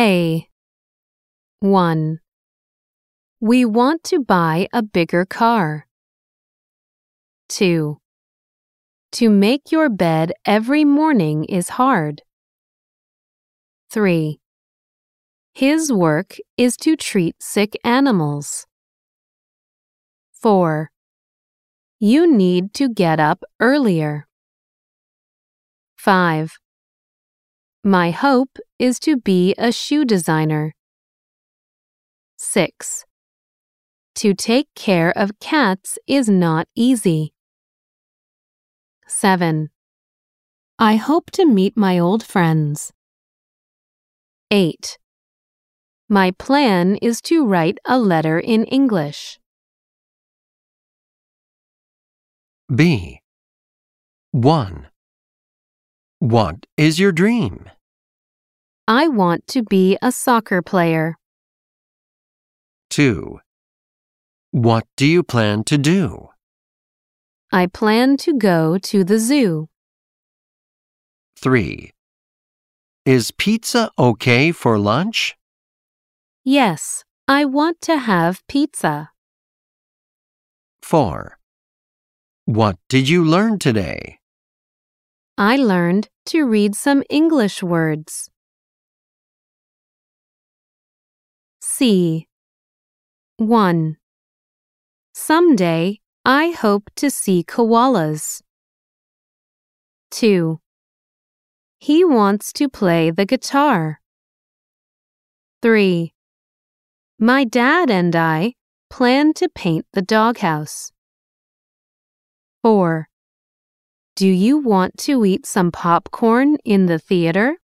A. 1. We want to buy a bigger car. 2. To make your bed every morning is hard. 3. His work is to treat sick animals. 4. You need to get up earlier. 5. My hope is to be a shoe designer. 6. To take care of cats is not easy. 7. I hope to meet my old friends. 8. My plan is to write a letter in English. B. 1. What is your dream? I want to be a soccer player. 2. What do you plan to do? I plan to go to the zoo. 3. Is pizza okay for lunch? Yes, I want to have pizza. 4. What did you learn today? I learned to read some English words. C. 1. Someday, I hope to see koalas. 2. He wants to play the guitar. 3. My dad and I plan to paint the doghouse. 4. Do you want to eat some popcorn in the theater?